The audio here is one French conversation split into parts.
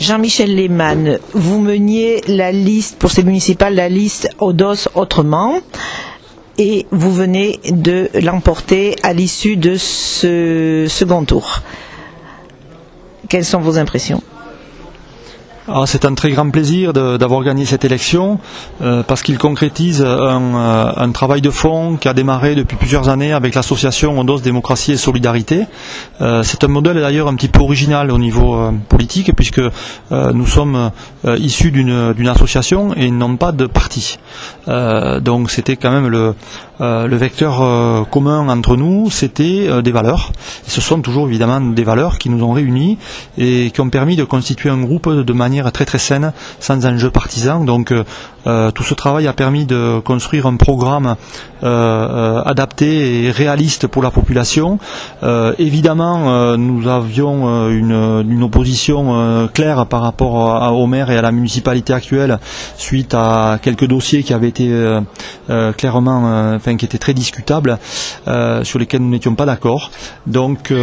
Jean-Michel Lehmann, vous meniez la liste, pour ces municipales, la liste Odos autrement, et vous venez de l'emporter à l'issue de ce second tour. Quelles sont vos impressions ? C'est un très grand plaisir d'avoir gagné cette élection parce qu'il concrétise un travail de fond qui a démarré depuis plusieurs années avec l'association Odos Démocratie et Solidarité. C'est un modèle d'ailleurs un petit peu original au niveau politique puisque nous sommes issus d'une association et non pas de parti. Donc c'était quand même le vecteur commun entre nous, c'était des valeurs. Et ce sont toujours évidemment des valeurs qui nous ont réunis et qui ont permis de constituer un groupe de manière très très saine, sans enjeu partisan. Donc tout ce travail a permis de construire un programme adapté et réaliste pour la population. Évidemment, nous avions une opposition claire par rapport au maire et à la municipalité actuelle suite à quelques dossiers qui avaient été clairement, qui étaient très discutables, sur lesquels nous n'étions pas d'accord. Donc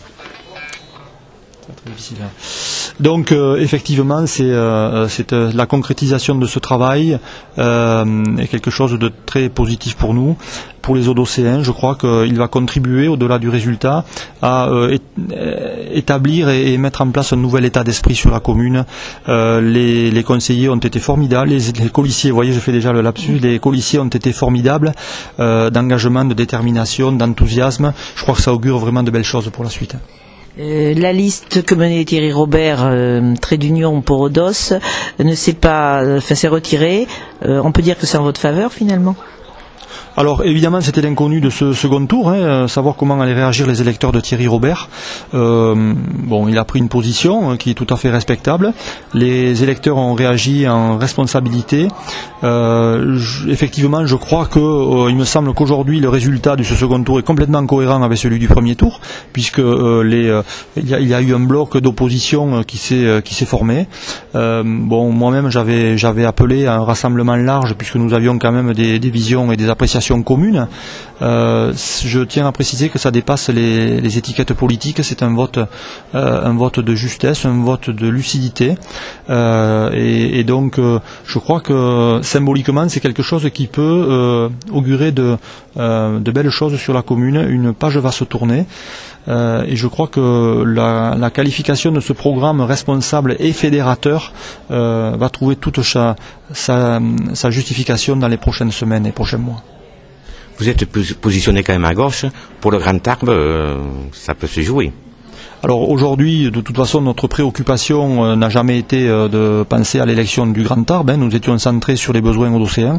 effectivement, c'est la concrétisation de ce travail est quelque chose de très positif pour nous, pour les Odocéens. Je crois qu'il va contribuer, au-delà du résultat, à établir et mettre en place un nouvel état d'esprit sur la commune. Les conseillers ont été formidables, les colissiers, vous voyez, je fais déjà le lapsus, les colissiers ont été formidables, d'engagement, de détermination, d'enthousiasme. Je crois que ça augure vraiment de belles choses pour la suite. La liste que menait Thierry Robert, Trait d'Union pour Odos, s'est retirée. On peut dire que c'est en votre faveur finalement ? Alors évidemment c'était l'inconnu de ce second tour, savoir comment allaient réagir les électeurs de Thierry Robert. Il a pris une position qui est tout à fait respectable. Les électeurs ont réagi en responsabilité. Effectivement, je crois il me semble qu'aujourd'hui le résultat de ce second tour est complètement cohérent avec celui du premier tour, puisque il y a eu un bloc d'opposition qui s'est formé. Moi-même j'avais appelé à un rassemblement large, puisque nous avions quand même des visions et des appréciations communes. Je tiens à préciser que ça dépasse les étiquettes politiques. C'est un vote de justesse, un vote de lucidité, et donc je crois que symboliquement c'est quelque chose qui peut augurer de belles choses sur la commune. Une page va se tourner, et je crois que la qualification de ce programme responsable et fédérateur va trouver toute sa justification dans les prochaines semaines et prochains mois. Vous êtes positionné quand même à gauche. Pour le Grand Tarbes, ça peut se jouer. Alors aujourd'hui, de toute façon, notre préoccupation n'a jamais été de penser à l'élection du Grand Tarbes. Nous étions centrés sur les besoins odocéens.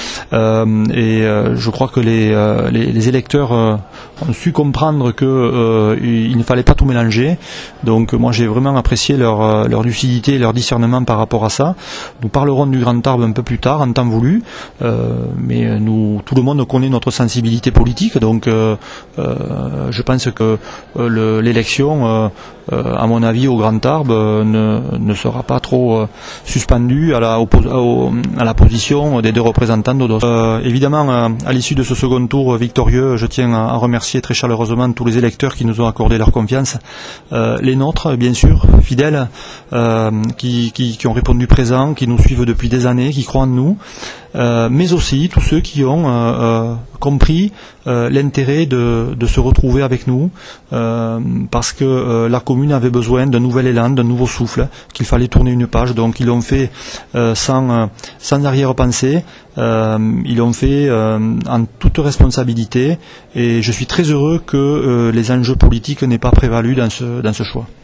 Je crois que les électeurs ont su comprendre qu'il ne fallait pas tout mélanger. Donc moi j'ai vraiment apprécié leur lucidité et leur discernement par rapport à ça. Nous parlerons du Grand Tarbes un peu plus tard, en temps voulu. Mais tout le monde connaît notre sensibilité politique. Donc je pense que l'élection, à mon avis, au Grand Tarbes ne sera pas trop suspendue à la position des deux représentants d'Odos. Évidemment, à l'issue de ce second tour victorieux, je tiens à remercier très chaleureusement tous les électeurs qui nous ont accordé leur confiance, les nôtres, bien sûr, fidèles, qui ont répondu présents, qui nous suivent depuis des années, qui croient en nous, mais aussi tous ceux qui ont compris l'intérêt de se retrouver avec nous, parce que la commune avait besoin d'un nouvel élan, d'un nouveau souffle, qu'il fallait tourner une page. Donc ils l'ont fait sans arrière-pensée, ils l'ont fait en toute responsabilité, et je suis très heureux que les enjeux politiques n'aient pas prévalu dans ce choix.